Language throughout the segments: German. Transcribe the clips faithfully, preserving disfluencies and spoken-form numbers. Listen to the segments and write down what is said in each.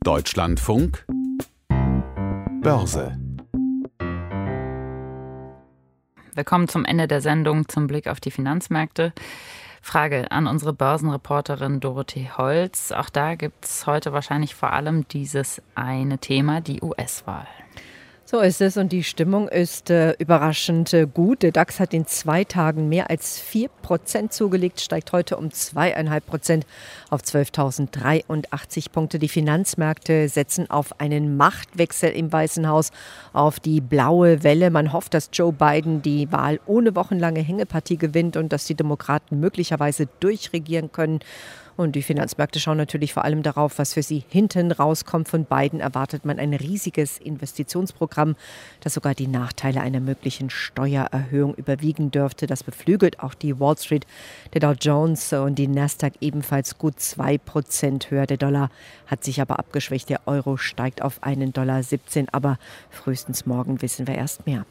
Deutschlandfunk Börse. Wir kommen zum Ende der Sendung zum Blick auf die Finanzmärkte. Frage an unsere Börsenreporterin Dorothee Holz. Auch da gibt es heute wahrscheinlich vor allem dieses eine Thema, die U S-Wahl. So ist es und die Stimmung ist äh, überraschend äh, gut. Der DAX hat in zwei Tagen mehr als vier Prozent zugelegt, steigt heute um zwei Komma fünf Prozent auf zwölftausenddreiundachtzig Punkte. Die Finanzmärkte setzen auf einen Machtwechsel im Weißen Haus, auf die blaue Welle. Man hofft, dass Joe Biden die Wahl ohne wochenlange Hängepartie gewinnt und dass die Demokraten möglicherweise durchregieren können. Und die Finanzmärkte schauen natürlich vor allem darauf, was für sie hinten rauskommt. Von Biden erwartet man ein riesiges Investitionsprogramm, das sogar die Nachteile einer möglichen Steuererhöhung überwiegen dürfte. Das beflügelt auch die Wall Street. Der Dow Jones und die Nasdaq ebenfalls gut zwei Prozent höher. Der Dollar hat sich aber abgeschwächt. Der Euro steigt auf einen Dollar siebzehn. Aber frühestens morgen wissen wir erst mehr.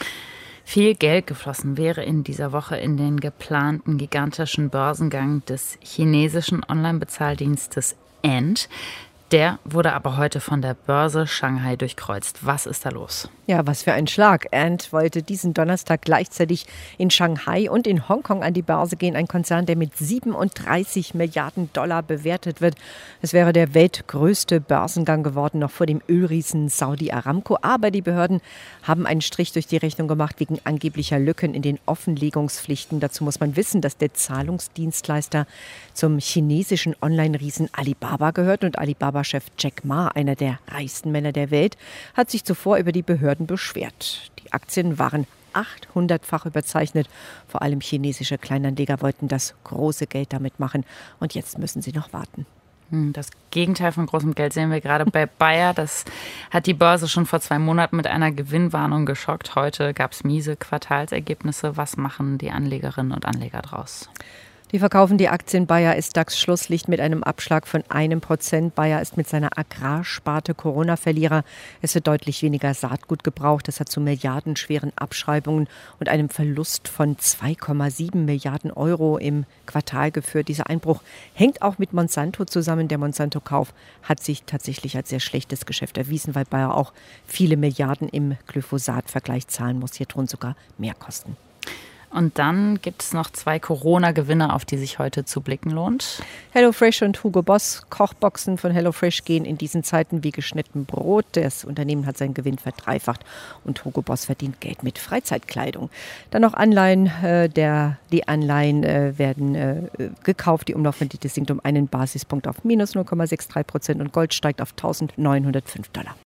Viel Geld geflossen wäre in dieser Woche in den geplanten gigantischen Börsengang des chinesischen Online-Bezahldienstes Ant. Der wurde aber heute von der Börse Shanghai durchkreuzt. Was ist da los? Ja, was für ein Schlag. Ant wollte diesen Donnerstag gleichzeitig in Shanghai und in Hongkong an die Börse gehen. Ein Konzern, der mit siebenunddreißig Milliarden Dollar bewertet wird. Es wäre der weltgrößte Börsengang geworden, noch vor dem Ölriesen Saudi Aramco. Aber die Behörden haben einen Strich durch die Rechnung gemacht wegen angeblicher Lücken in den Offenlegungspflichten. Dazu muss man wissen, dass der Zahlungsdienstleister zum chinesischen Online-Riesen Alibaba gehört. Und Alibaba-Chef Jack Ma, einer der reichsten Männer der Welt, hat sich zuvor über die Behörden beschwert. Die Aktien waren achthundertfach überzeichnet. Vor allem chinesische Kleinanleger wollten das große Geld damit machen. Und jetzt müssen sie noch warten. Das Gegenteil von großem Geld sehen wir gerade bei Bayer. Das hat die Börse schon vor zwei Monaten mit einer Gewinnwarnung geschockt. Heute gab es miese Quartalsergebnisse. Was machen die Anlegerinnen und Anleger draus? Die verkaufen die Aktien. Bayer ist DAX-Schlusslicht mit einem Abschlag von einem Prozent. Bayer ist mit seiner Agrarsparte Corona-Verlierer. Es wird deutlich weniger Saatgut gebraucht. Das hat zu milliardenschweren Abschreibungen und einem Verlust von zwei Komma sieben Milliarden Euro im Quartal geführt. Dieser Einbruch hängt auch mit Monsanto zusammen. Der Monsanto-Kauf hat sich tatsächlich als sehr schlechtes Geschäft erwiesen, weil Bayer auch viele Milliarden im Glyphosat-Vergleich zahlen muss. Hier drohen sogar Mehrkosten. Und dann gibt es noch zwei Corona-Gewinner, auf die sich heute zu blicken lohnt. HelloFresh und Hugo Boss. Kochboxen von HelloFresh gehen in diesen Zeiten wie geschnitten Brot. Das Unternehmen hat seinen Gewinn verdreifacht und Hugo Boss verdient Geld mit Freizeitkleidung. Dann noch Anleihen. Äh, der, die Anleihen äh, werden äh, gekauft. Die Umlaufrendite sinkt um einen Basispunkt auf minus null Komma drei sechs Prozent und Gold steigt auf eintausendneunhundertfünf Dollar.